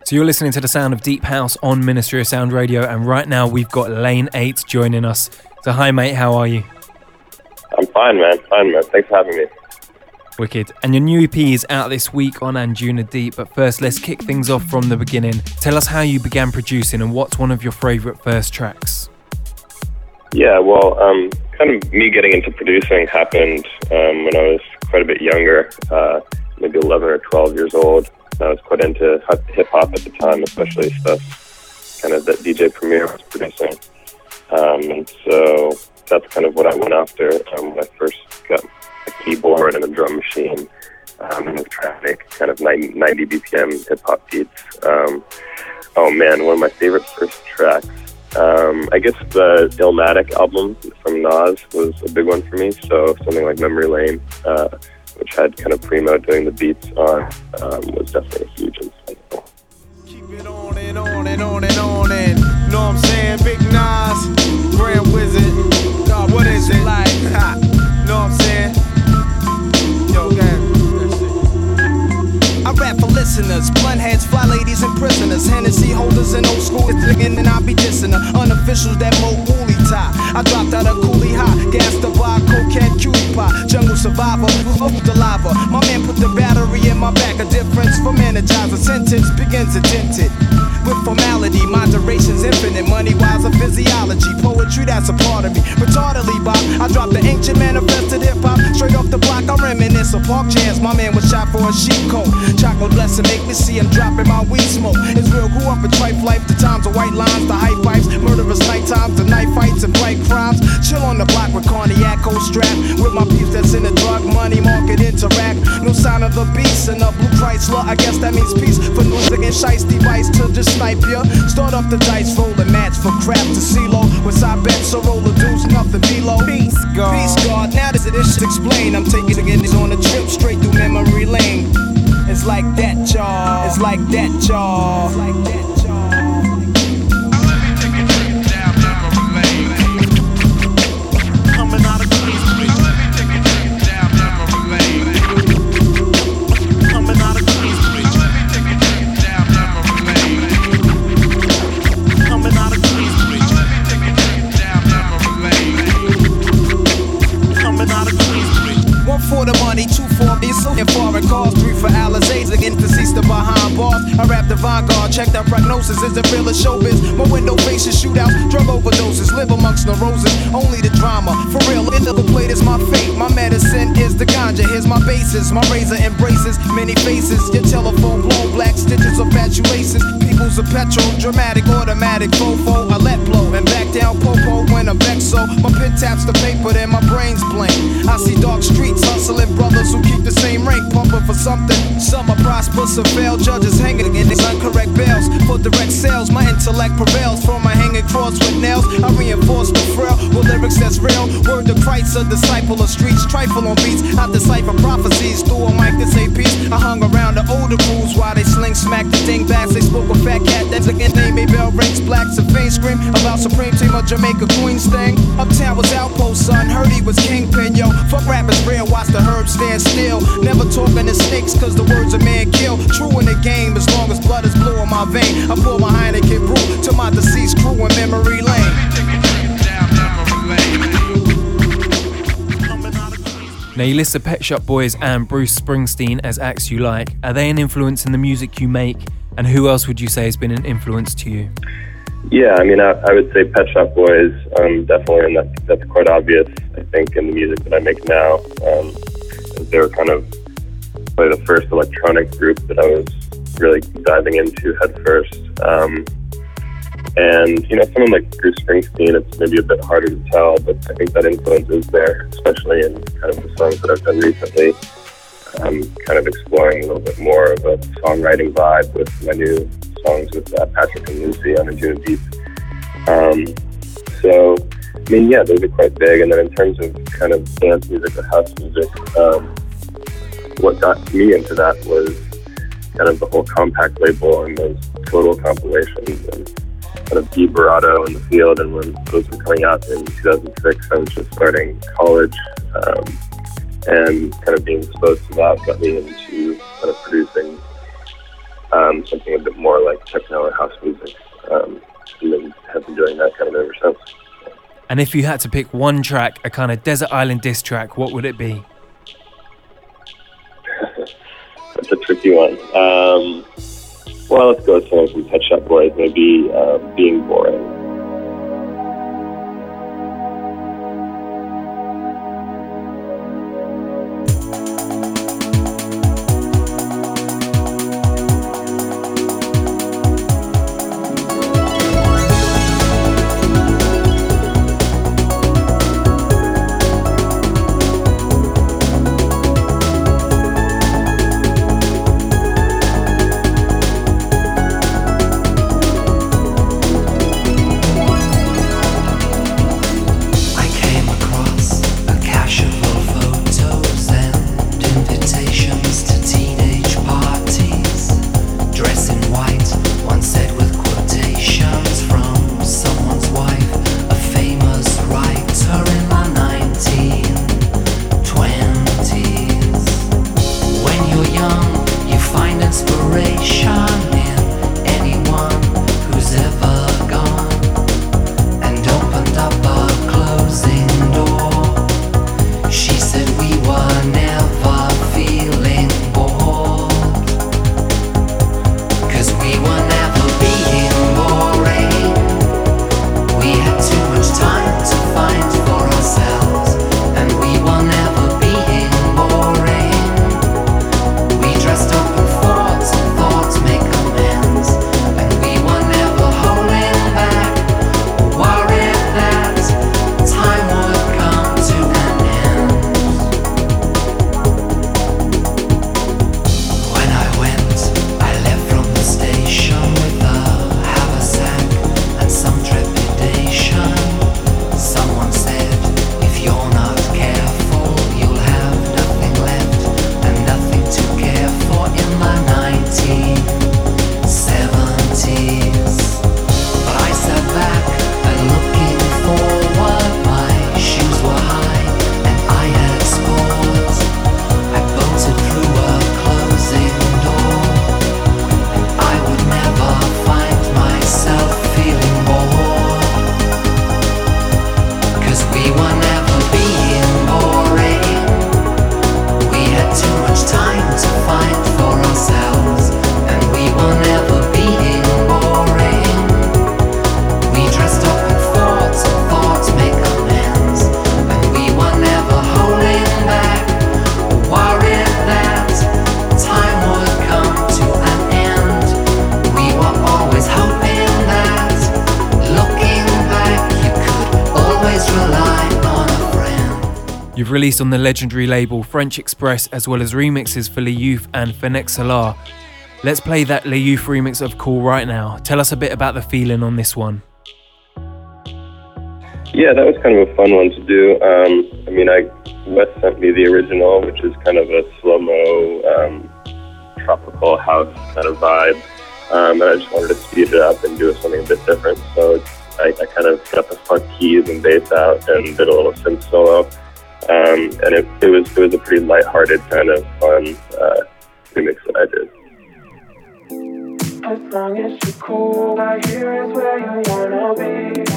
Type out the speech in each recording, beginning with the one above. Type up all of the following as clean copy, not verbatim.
So you're listening to the sound of Deep House on Ministry of Sound Radio, and right now we've got Lane 8 joining us. So hi mate, how are you? I'm fine man, thanks for having me. Wicked. And your new EP is out this week on Anjuna Deep, but first let's kick things off from the beginning. Tell us how you began producing and what's one of your favourite first tracks? Yeah, well, kind of me getting into producing happened when I was quite a bit younger, maybe 11 or 12 years old. I was quite into hip-hop at the time, especially stuff kind of that DJ Premier was producing. And so that's kind of what I went after when I first got a keyboard and a drum machine and was trying to make kind of 90 BPM hip-hop beats. Oh man, one of my favorite first tracks. I guess the Illmatic album from Nas was a big one for me, so something like Memory Lane, which had kind of Primo doing the beats on, was definitely a huge influence. Keep it on and on and on and on and, know what I'm saying? Big Nas, Grand Wizard, God, what is it like? Ha, know what I'm saying? Yo, I rap for listeners, blunt heads, fly ladies and prisoners, Hennessy holders and old school thinking, and I be dissing her. Unofficials that mo woolly tie. I dropped out of coolie high, gas the bar, cocaine, cutie pie, jungle survivor, the lava. My man put the battery in my back, a difference from energizer. Sentence begins indented with formality, moderation's infinite. Money wise of physiology, poetry that's a part of me. Retardedly Bob, I dropped the ancient manifested hip hop straight off the block. I reminisce of park jams. My man was shot for a sheep coat. Chocolate blessing make me see him dropping my weed smoke. It's real, grew up in tripe life, the times of white lines, the high pipes, murderous night times, the night fights and bright crimes. Chill on the block with cognac, cold strap, with my peeps that's in the drug money market interact. No sign of the beast and a blue Chrysler, I guess that means peace. For news against shice device to just snipe ya. Start up the dice, roll a match for crap to CeeLo. With I bet so roll the deuce, nothing below. Peace God, peace God. Now this should explain. I'm taking it on a trip straight through memory lane. It's like that, y'all. It's like that, y'all. It's like that, y'all. Let me take a trip down memory lane. Coming out of Queensbridge. Let me take a trip down memory lane. Coming out of Queensbridge. Let me take a trip down memory lane. Coming out of Queensbridge. Let me take a trip down memory lane. Coming out of Queensbridge. One for the money, two for me, so in foreign cars, three for Alizés, again deceased the behind bars. I rap the vanguard, check that prognosis, is it real or showbiz? My window faces, shootouts, drug overdoses, live amongst the roses, only the drama. For real, in the plate is my fate, my medicine is the ganja, here's my basis, my razor embraces many faces, your telephone blown, black stitches of fatuations, people's a petrol, dramatic, automatic, fofo, I let blow, and back down popo when I'm vexed, so my pen taps the paper, then my brain's blank. I see dark streets, hustling brothers who keep the same rank, pumping for something. Some are prosper, some fail, judges hanging in these incorrect bails. For direct sales, my intellect prevails. From my hanging cross with nails, I reinforce the frail with lyrics that's real. Word to Christ, a disciple of streets, trifle on beats. I decipher prophecies through a mic to say peace. I hung around the older crews while they sling smack the dingbats. They spoke a fat cat that's again name a bell rings blacks. A faint scream about supreme team of Jamaica Queens thing. Uptown was outpost, son. Heard he was kingpin, yo. Fuck rappers real, watch the herbs stand still. Never talking to snakes, cause the words a man kill. True in the game, as long as blood is blue in my vein. I pour my Heineken brew to my deceased crew in memory lane. Now you list the Pet Shop Boys and Bruce Springsteen as acts you like. Are they an influence in the music you make? And who else would you say has been an influence to you? Yeah, I mean, I would say Pet Shop Boys, definitely, and that's quite obvious, I think, in the music that I make now. They were kind of probably the first electronic group that I was really diving into head first. And, you know, someone like Bruce Springsteen, it's maybe a bit harder to tell, but I think that influence is there, especially in kind of the songs that I've done recently. Kind of exploring a little bit more of a songwriting vibe with my new songs with Patrick and Lucy on Anjuna Deep. So, I mean, yeah, those are quite big. And then in terms of kind of dance music or house music, what got me into that was kind of the whole Compact label and those Total compilations and kind of Dee Barato in the field. And when those were coming out in 2006, I was just starting college, and kind of being exposed to that got me into kind of producing something a bit more like techno or house music, and then have been doing that kind of ever since. And if you had to pick one track, a kind of desert island diss track, what would it be? That's a tricky one. Well, let's go with something from Pet Shop Boys, maybe Being Boring. You've released on the legendary label French Express, as well as remixes for Le Youth and Fenech Solar. Let's play that Le Youth remix of Cool right now. Tell us a bit about the feeling on this one. Yeah, that was kind of a fun one to do. Wes sent me the original, which is kind of a slow-mo, tropical house kind of vibe. And I just wanted to speed it up and do something a bit different. So I kind of got the funk keys and bass out and did a little synth solo. And it was a pretty lighthearted kind of fun remix that I did. As long as you're cool, right here is where you wanna be.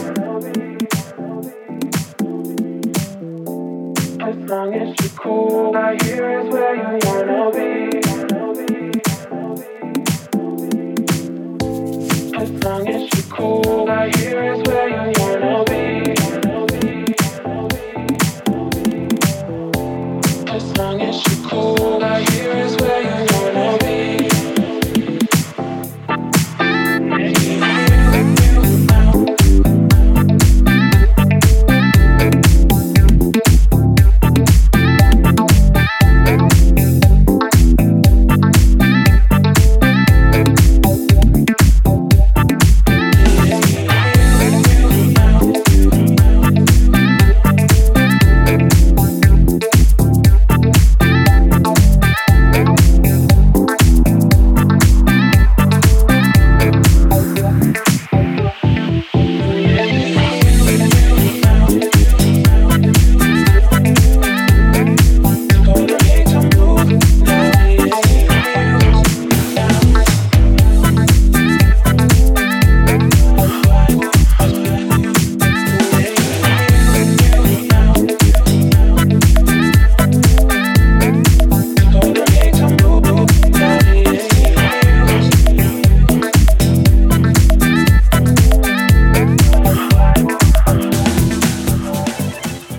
As long as you're cool, right here is where you wanna be. As long as you're cool, right here is where you wanna be. As long as you're cool, right here is where you wanna be.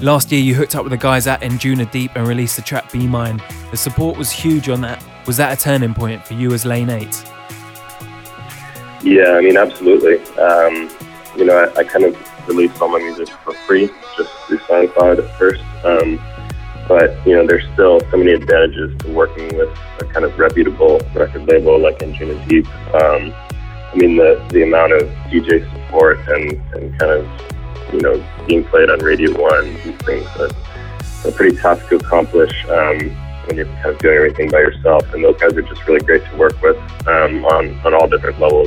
Last year you hooked up with the guys at Anjuna Deep and released the track Be Mine. The support was huge on that. Was that a turning point for you as Lane 8? Yeah, I mean, absolutely. I kind of released all my music for free, just through SoundCloud at first. But there's still so many advantages to working with a kind of reputable record label like Anjuna Deep. The amount of DJ support and kind of, being played on Radio 1, these things are pretty tough to accomplish when you're kind of doing everything by yourself. And those guys are just really great to work with on all different levels.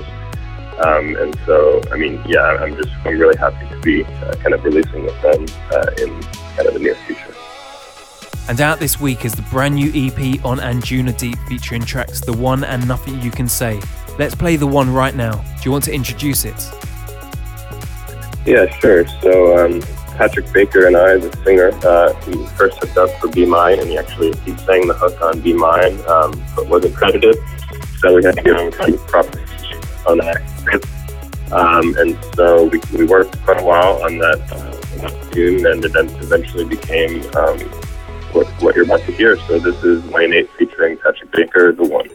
I'm really happy to be kind of releasing with them in kind of the near future. And out this week is the brand new EP on Anjuna Deep featuring tracks The One and Nothing You Can Say. Let's play The One right now. Do you want to introduce it? Yeah, sure. So Patrick Baker and I, the singer, we first hooked up for Be Mine, and he sang the hook on Be Mine, but wasn't credited. So we had to give him kind of proper on that. And so we worked quite a while on that tune, and it then eventually became what you're about to hear. So this is Lane 8 featuring Patrick Baker, The One.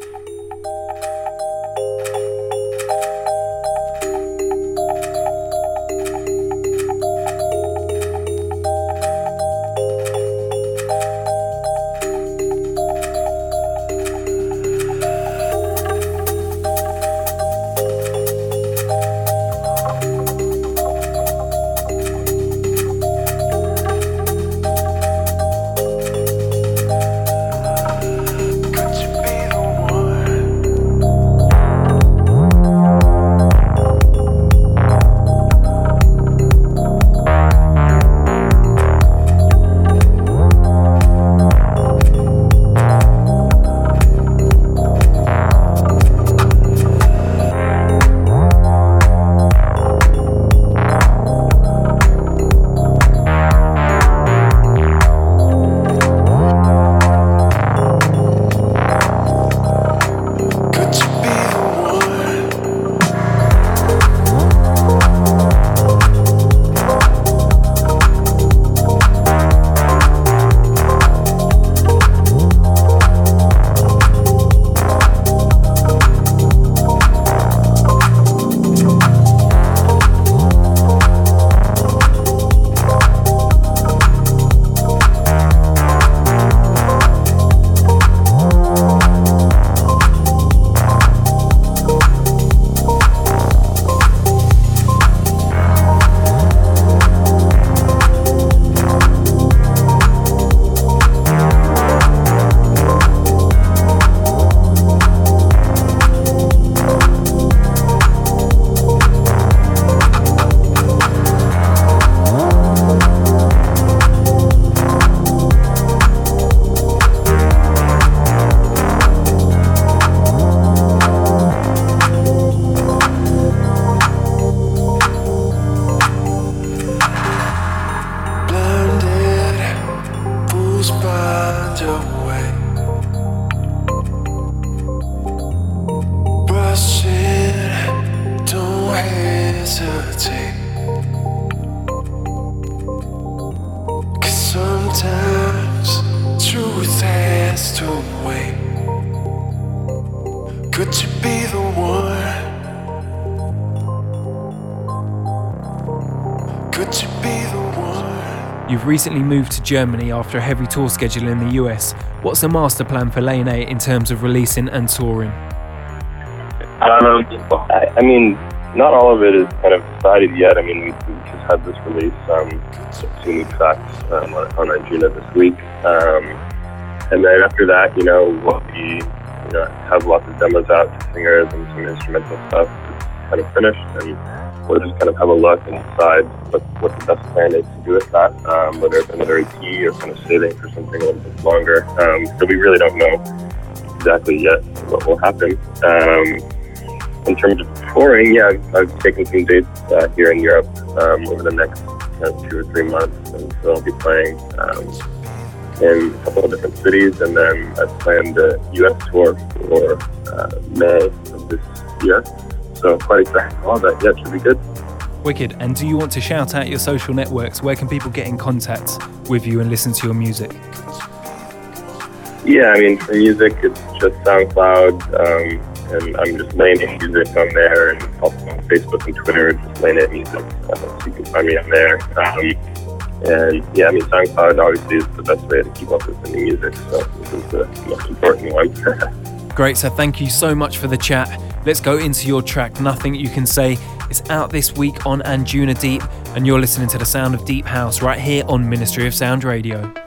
You've recently moved to Germany after a heavy tour schedule in the US. What's the master plan for Lane 8 in terms of releasing and touring? Not all of it is kind of decided yet. We just had this release, 2 new tracks on Anjuna this week. And then after that, we'll be, have lots of demos out to singers and some instrumental stuff that's kind of finished. And we'll just kind of have a look and decide what the best plan is to do with that, whether it's another EP or kind of saving for something a little bit longer. So we really don't know exactly yet what will happen. In terms of touring, I've taken some dates here in Europe over the next 2 or 3 months, and so I'll be playing in a couple of different cities, and then I've planned the US tour for May of this year. So quite excited about all that. Yeah, it should be good. Wicked. And do you want to shout out your social networks? Where can people get in contact with you and listen to your music? Yeah, I mean, for music, it's just SoundCloud, and I'm just Lane It Music on there, and also on Facebook and Twitter, just Lane It Music. So you can find me on there. And yeah, I mean, SoundCloud obviously is the best way to keep up with the new music, so this is the most important one. Great, so thank you so much for the chat. Let's go into your track, Nothing You Can Say. It's out this week on Anjuna Deep, and you're listening to the sound of Deep House right here on Ministry of Sound Radio.